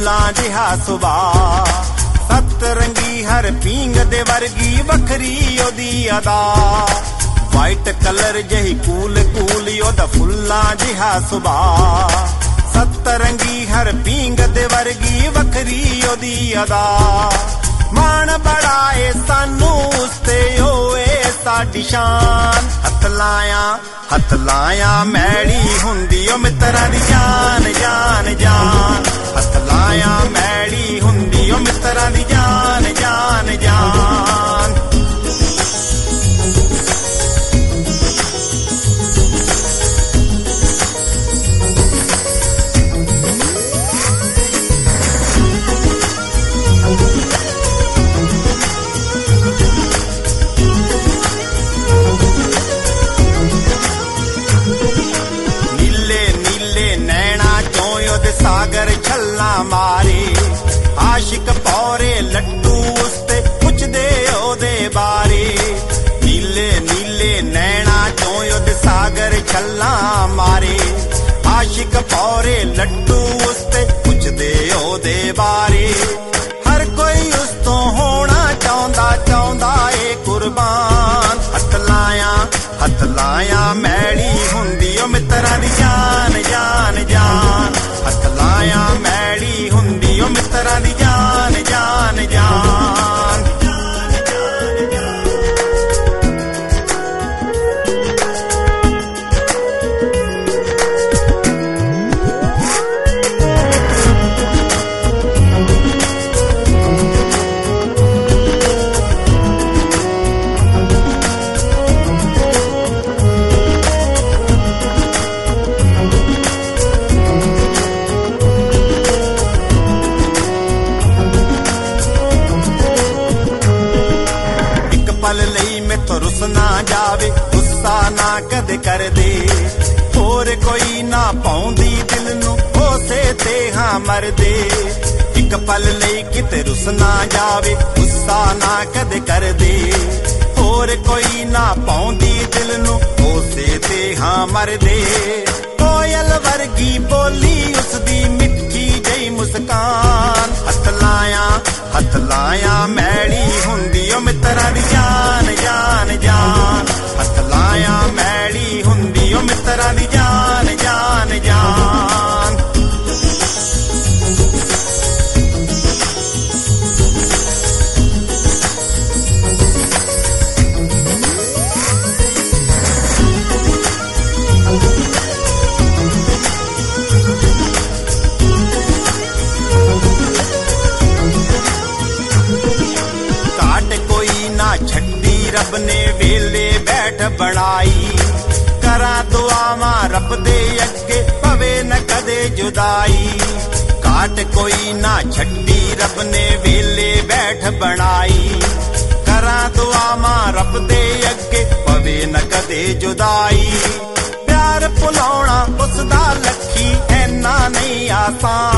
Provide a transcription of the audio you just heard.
फुल्लां जिहा सुभाऽ सत रंगी हर पींग दे वर्गी वखरी ओदी अदा वाइट कलर जही कूल कूल ओदा फुल्लां जिहा सुभाऽ सत रंगी हर पींग दे वर्गी वखरी ओदी अदा मान बड़ाए सानू उसते होए साडी शान हथ लाया मैड़ी हुंदी ओ मित्तरां दी जान जान जान हथ लाया मैड़ी हुंदी ओ मित्तरां दी जान जान जान सागर छल्ला मारे आशिक पौरे लट्टू उसते पुछदे ओदे बारे नीले नीले नैना चों ओदे सागर छल्ला मारे आशिक पौरे लट्टू उसते पुछदे ओदे बारे हर कोई उस तो होना चाहुंदा चाहुंदा ए कुर्बान हथ लाया मैड़ी हुंदी ओ मित्तरां दी जान जान जान हथ लाया मैड़ी हुंदी ओ मित्तरां दी जान जान जान पल लई मैथों रुस ना जावे गुस्सा ना कदे कर दे होर कोई ना पाउंदी दिल नू होसे ते हां मर दे एक पल लई किते रुस ना जावे गुस्सा ना कदे कर दे होर कोई ना पाउंदी दिल नू होसे ते हां मर दे कोयल वर्गी बोली उसदी मिठी जई मुस्कान हथ लाया मैड़ी हुंदी ओ मित्तरां दी जान जान जान हथ लाया मैड़ी हुंदी ओ मित्तरां दी जान जान जान छड्डी रब ने वेले बैठ बनाई करा दुआवां रब दे अगे पवे न कदे जुदाई काट कोई ना छड्डी रब ने वेले बैठ बनाई करा दुआवां रब दे अगे पवे न कदे जुदाई प्यार भुलाउणा उसदा लखी ऐना नहीं आसान